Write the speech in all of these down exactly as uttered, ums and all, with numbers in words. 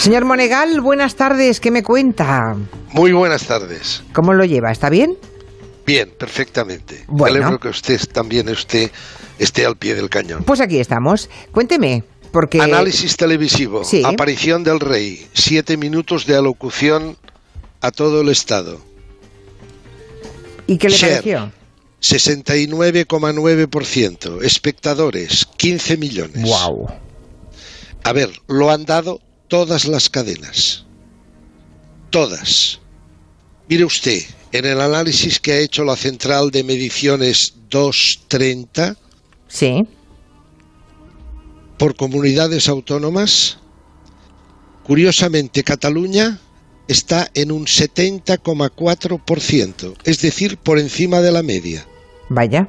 Señor Monegal, buenas tardes, ¿qué me cuenta? Muy buenas tardes. ¿Cómo lo lleva? ¿Está bien? Bien, perfectamente. Bueno. Celebro que usted también esté, esté al pie del cañón. Pues aquí estamos. Cuénteme, porque... Análisis televisivo. Sí. Aparición del rey. Siete minutos de alocución a todo el Estado. ¿Y qué le Share, pareció? sesenta y nueve coma nueve por ciento. Espectadores, quince millones. Wow. A ver, lo han dado todas las cadenas. Todas. Mire usted, en el análisis que ha hecho la Central de Mediciones doscientos treinta, Sí. por comunidades autónomas, curiosamente Cataluña está en un setenta coma cuatro por ciento, es decir, por encima de la media. Vaya.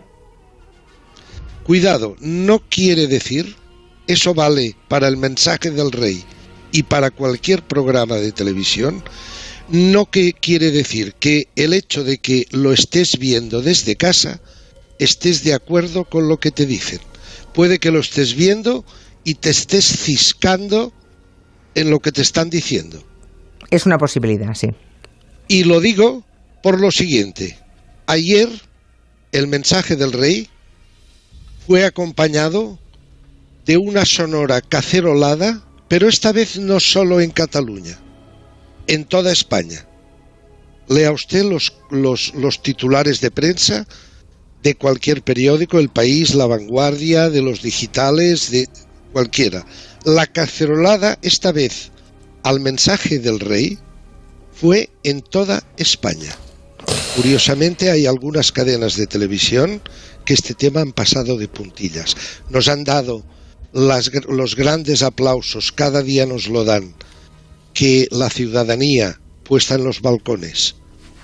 Cuidado, no quiere decir, eso vale para el mensaje del rey y para cualquier programa de televisión, no que quiere decir que el hecho de que lo estés viendo desde casa estés de acuerdo con lo que te dicen. Puede que lo estés viendo y te estés ciscando en lo que te están diciendo. Es una posibilidad, sí. Y lo digo por lo siguiente. Ayer el mensaje del rey fue acompañado de una sonora cacerolada, pero esta vez no solo en Cataluña, en toda España. Lea usted los, los, los titulares de prensa de cualquier periódico, El País, La Vanguardia, de los digitales, de cualquiera. La cacerolada esta vez al mensaje del rey fue en toda España. Curiosamente hay algunas cadenas de televisión que este tema han pasado de puntillas. Nos han dado las, los grandes aplausos, cada día nos lo dan, que la ciudadanía puesta en los balcones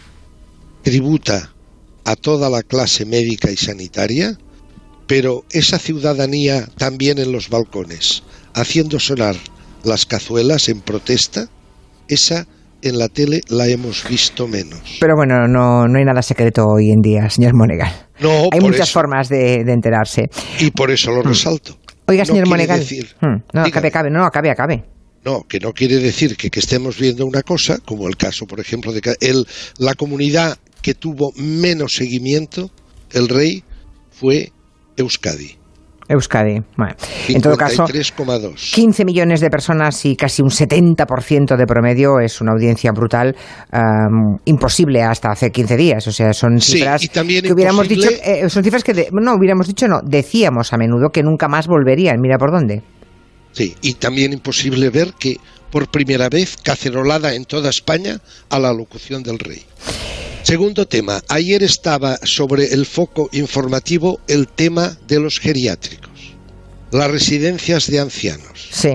tributa a toda la clase médica y sanitaria, pero esa ciudadanía también en los balcones, haciendo sonar las cazuelas en protesta, esa en la tele la hemos visto menos. Pero bueno, no, no hay nada secreto hoy en día, señor Monegal. No, hay por muchas eso, formas de, de enterarse. Y por eso lo resalto. Oiga, señor no Monegal. Decir, Hmm, no, acabe, acabe, no, acabe, acabe. No, que no quiere decir que, que estemos viendo una cosa, como el caso, por ejemplo, de el, la comunidad que tuvo menos seguimiento, el rey, fue Euskadi. Euskadi. Bueno, en todo caso, quince millones de personas y casi un setenta por ciento de promedio es una audiencia brutal, um, imposible hasta hace quince días. O sea, son cifras sí, y también que hubiéramos imposible... dicho, eh, son cifras que de, no hubiéramos dicho, no, decíamos a menudo que nunca más volverían. Mira por dónde. Sí, y también imposible ver que por primera vez cacerolada en toda España a la locución del rey. Segundo tema, ayer estaba sobre el foco informativo el tema de los geriátricos, las residencias de ancianos. Sí.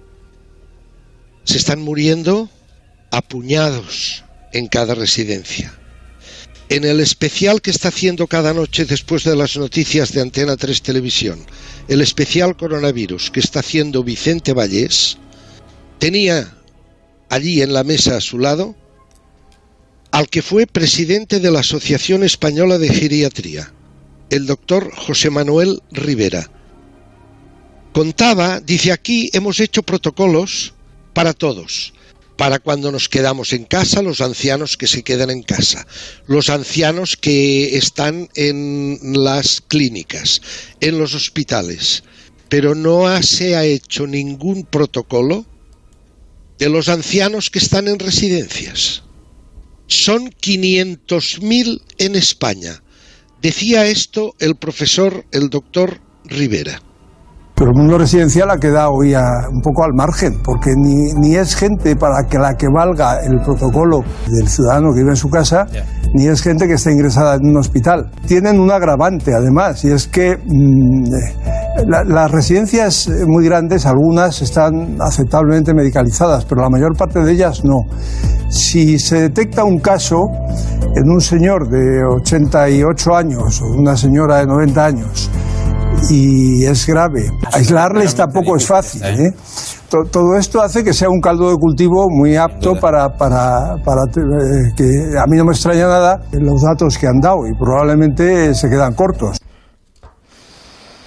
Se están muriendo a puñados en cada residencia. En el especial que está haciendo cada noche después de las noticias de Antena tres Televisión, el especial coronavirus que está haciendo Vicente Vallés, tenía allí en la mesa a su lado al que fue presidente de la Asociación Española de Geriatría, el doctor José Manuel Rivera. Contaba, dice, aquí hemos hecho protocolos para todos, para cuando nos quedamos en casa, los ancianos que se quedan en casa, los ancianos que están en las clínicas, en los hospitales, pero no se ha hecho ningún protocolo de los ancianos que están en residencias. Son quinientos mil en España. Decía esto el profesor, el doctor Rivera. Pero el mundo residencial ha quedado hoy a, un poco al margen, porque ni, ni es gente para que la que valga el protocolo del ciudadano que vive en su casa, yeah. ni es gente que está ingresada en un hospital. Tienen un agravante, además, y es que mmm, la, las residencias muy grandes, algunas están aceptablemente medicalizadas, pero la mayor parte de ellas no. Si se detecta un caso en un señor de ochenta y ocho años o una señora de noventa años, y es grave, aislarles tampoco es fácil, ¿eh? Todo esto hace que sea un caldo de cultivo muy apto para, para, para eh, que a mí no me extraña nada los datos que han dado y probablemente se quedan cortos.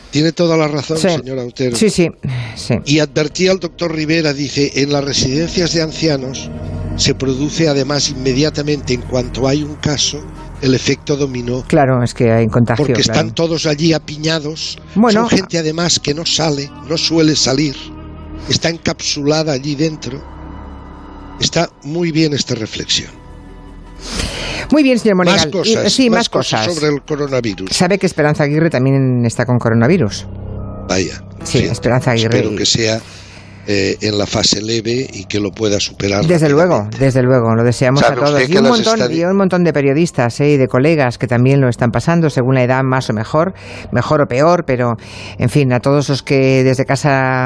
Tiene toda la razón, sí. señora Otero. Sí, sí, sí. Y advertía el doctor Rivera, dice, en las residencias de ancianos se produce además inmediatamente, en cuanto hay un caso, el efecto dominó. Claro, es que hay contagio. Porque claro. están todos allí apiñados. Bueno, son gente además que no sale, no suele salir. Está encapsulada allí dentro. Está muy bien esta reflexión. Muy bien, señor Monegal. Más cosas, y, sí, más, más cosas. cosas sobre el coronavirus. ¿Sabe que Esperanza Aguirre también está con coronavirus? Vaya. Sí, sí. Esperanza Aguirre. Espero que sea eh, en la fase leve y que lo pueda superar. Desde luego, desde luego, lo deseamos a todos. Y un, montón, estadi- y un montón de periodistas eh, y de colegas que también lo están pasando, según la edad, más o mejor, mejor o peor, pero en fin, a todos los que desde casa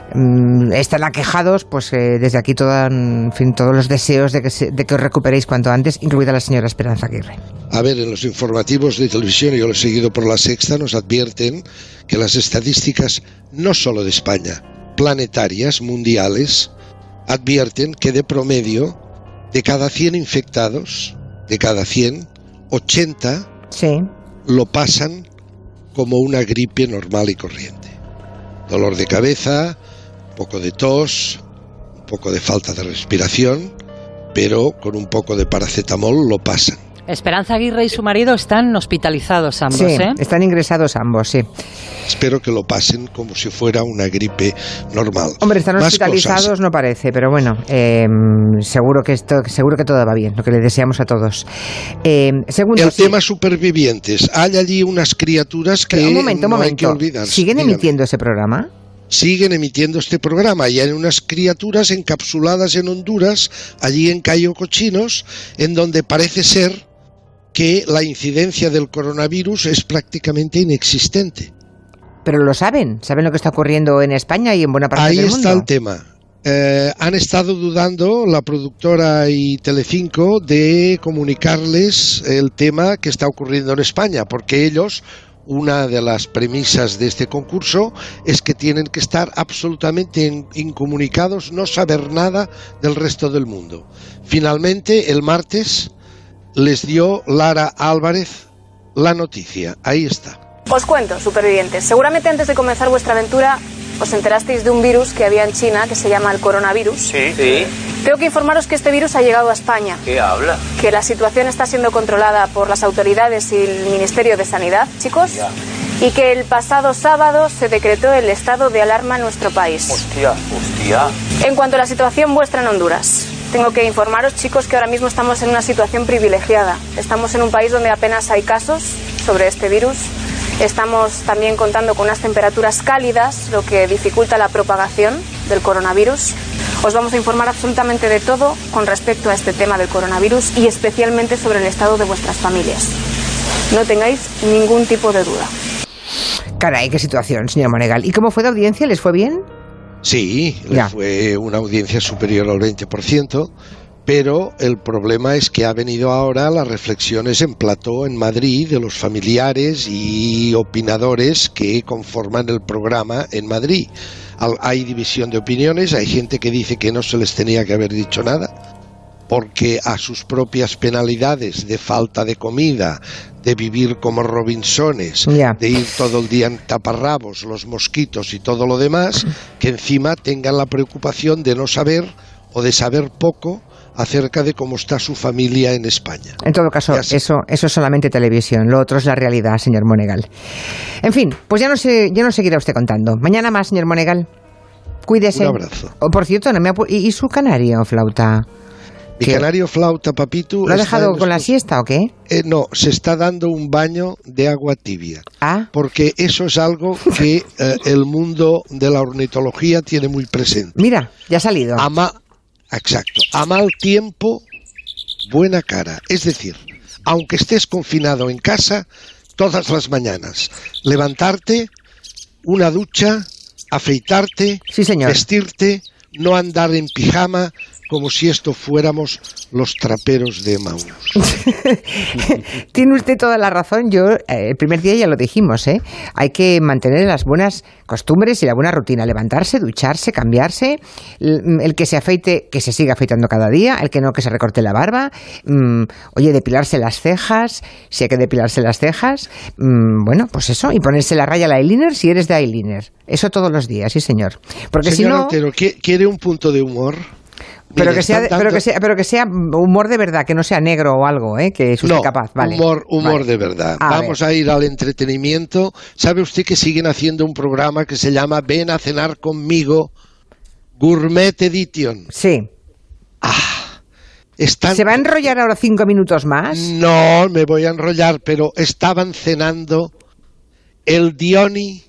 mmm, están aquejados, pues eh, desde aquí todo, en fin, todos los deseos de que, se, de que os recuperéis cuanto antes, incluida la señora Esperanza Aguirre. A ver, en los informativos de televisión, yo lo he seguido por La Sexta, nos advierten que las estadísticas, no solo de España, planetarias, mundiales, advierten que de promedio, de cada cien infectados, de cada cien, ochenta sí. lo pasan como una gripe normal y corriente. Dolor de cabeza, un poco de tos, un poco de falta de respiración, pero con un poco de paracetamol lo pasan. Esperanza Aguirre y su marido están hospitalizados ambos, sí, ¿eh? Están ingresados ambos, sí. Espero que lo pasen como si fuera una gripe normal. Hombre, están Más hospitalizados cosas. No parece, pero bueno, eh, seguro que esto, seguro que todo va bien, lo que le deseamos a todos. Eh, segundo, El sí. tema supervivientes. Hay allí unas criaturas que pero un momento, un no momento. hay que olvidarse. ¿Siguen Dígame. emitiendo ese programa? Siguen emitiendo este programa y hay unas criaturas encapsuladas en Honduras, allí en Cayo Cochinos, en donde parece ser que la incidencia del coronavirus es prácticamente inexistente. Pero lo saben, saben lo que está ocurriendo en España y en buena parte Ahí del mundo. está el tema. Eh, han estado dudando la productora y Telecinco de comunicarles el tema que está ocurriendo en España, porque ellos, una de las premisas de este concurso es que tienen que estar absolutamente in- incomunicados, no saber nada del resto del mundo. Finalmente, el martes, les dio Lara Álvarez la noticia. Ahí está. Os cuento, supervivientes. Seguramente antes de comenzar vuestra aventura os enterasteis de un virus que había en China que se llama el coronavirus. Sí, sí. Tengo que informaros que este virus ha llegado a España. ¿Qué habla? Que la situación está siendo controlada por las autoridades y el Ministerio de Sanidad, chicos. Ya. Y que el pasado sábado se decretó el estado de alarma en nuestro país. Hostia, hostia. En cuanto a la situación vuestra en Honduras, tengo que informaros, chicos, que ahora mismo estamos en una situación privilegiada. Estamos en un país donde apenas hay casos sobre este virus. Estamos también contando con unas temperaturas cálidas, lo que dificulta la propagación del coronavirus. Os vamos a informar absolutamente de todo con respecto a este tema del coronavirus y especialmente sobre el estado de vuestras familias. No tengáis ningún tipo de duda. Caray, qué situación, señor Monegal. ¿Y cómo fue de audiencia? ¿Les fue bien? Sí, le Ya. fue una audiencia superior al veinte por ciento, pero el problema es que ha venido ahora las reflexiones en plató en Madrid de los familiares y opinadores que conforman el programa en Madrid. Al- Hay división de opiniones, hay gente que dice que no se les tenía que haber dicho nada, porque a sus propias penalidades de falta de comida, de vivir como Robinsones, Ya. de ir todo el día en taparrabos, los mosquitos y todo lo demás, que encima tengan la preocupación de no saber o de saber poco acerca de cómo está su familia en España. En todo caso, Ya sé. eso, eso es solamente televisión, lo otro es la realidad, señor Monegal. En fin, pues ya no sé, ya no seguirá usted contando. Mañana más, señor Monegal. Cuídese. Un abrazo. Oh, por cierto, no me ha pu- ¿y, y su canario, flauta? Mi ¿Qué? canario flauta, Papitu... ¿Lo ha está dejado en con la estos- siesta o qué? Eh, no, se está dando un baño de agua tibia. Ah, Porque eso es algo que eh, el mundo de la ornitología tiene muy presente. mira, ya ha salido. A ma- Exacto. A mal tiempo, buena cara. Es decir, aunque estés confinado en casa, todas las mañanas, levantarte, una ducha, afeitarte, Sí, señor. vestirte, no andar en pijama, como si esto fuéramos los traperos de Emaús. Tiene usted toda la razón. Yo, eh, el primer día ya lo dijimos, ¿eh? Hay que mantener las buenas costumbres y la buena rutina. Levantarse, ducharse, cambiarse. El, el que se afeite, que se siga afeitando cada día. El que no, que se recorte la barba. Mm, oye, depilarse las cejas, si hay que depilarse las cejas. Mm, bueno, pues eso. Y ponerse la raya al eyeliner si eres de eyeliner. Eso todos los días, sí señor. Porque Señor si no... Otero, ¿quiere un punto de humor? Pero, Mire, que sea, dando... pero, que sea, pero que sea humor de verdad, que no sea negro o algo, ¿eh? Que es usted no, capaz. Vale. humor, humor vale. de verdad. A Vamos ver. a ir al entretenimiento. ¿Sabe usted que siguen haciendo un programa que se llama Ven a cenar conmigo, Gourmet Edition? Sí. Ah, están... ¿Se va a enrollar ahora cinco minutos más? No, me voy a enrollar, pero estaban cenando el Dioni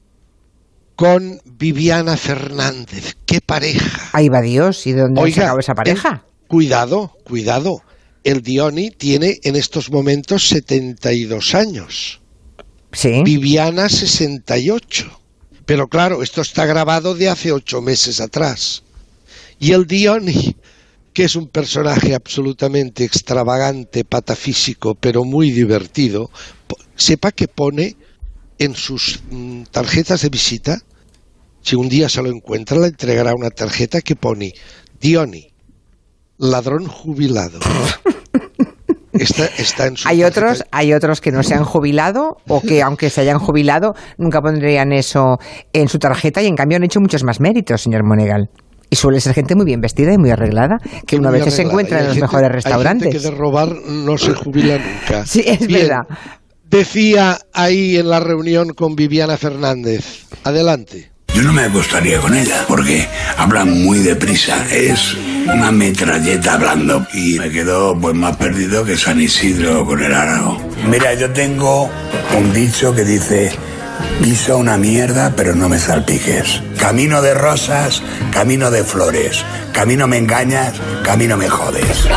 con Viviana Fernández. ¡Qué pareja! Ahí va Dios. ¿Y de dónde Oiga, ha sacado esa pareja? El, cuidado, cuidado. El Dioni tiene en estos momentos setenta y dos años. Sí. Viviana sesenta y ocho. Pero claro, esto está grabado de hace ocho meses atrás. Y el Dioni, que es un personaje absolutamente extravagante, patafísico, pero muy divertido, sepa que pone en sus mm, tarjetas de visita, si un día se lo encuentra, le entregará una tarjeta que pone Dioni, ladrón jubilado. Está, está en su hay tarjeta. otros, hay otros que no se han jubilado o que aunque se hayan jubilado nunca pondrían eso en su tarjeta y en cambio han hecho muchos más méritos, señor Monegal. Y suele ser gente muy bien vestida y muy arreglada, que una vez se encuentra en los gente, mejores restaurantes. Hay gente que de robar no se jubila nunca. Sí, es Bien, verdad. decía ahí en la reunión con Viviana Fernández. Adelante. Yo no me acostaría con ella porque habla muy deprisa, es una metralleta hablando y me quedo pues más perdido que San Isidro con el Arao. Mira, yo tengo un dicho que dice: pisa una mierda pero no me salpiques. Camino de rosas, camino de flores. Camino me engañas, camino me jodes.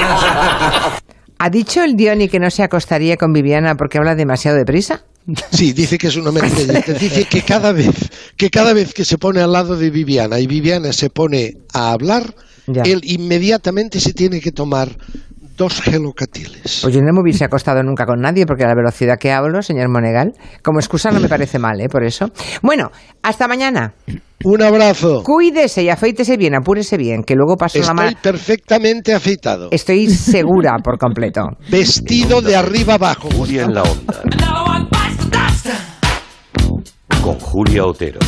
¿Ha dicho el Dioni que no se acostaría con Viviana porque habla demasiado deprisa? Sí, dice que es una metralleta. Dice que cada vez que cada vez que se pone al lado de Viviana y Viviana se pone a hablar, ya. él inmediatamente se tiene que tomar dos gelocatiles. Pues yo no me hubiese acostado nunca con nadie porque a la velocidad que hablo, señor Monegal, como excusa no me parece mal, ¿eh? Por eso. Bueno, hasta mañana. Un abrazo. Cuídese y afeítese bien, apúrese bien, que luego paso la mano. Estoy perfectamente afeitado. Estoy segura por completo. Vestido de arriba abajo. Julia en la onda. Con Julia Otero.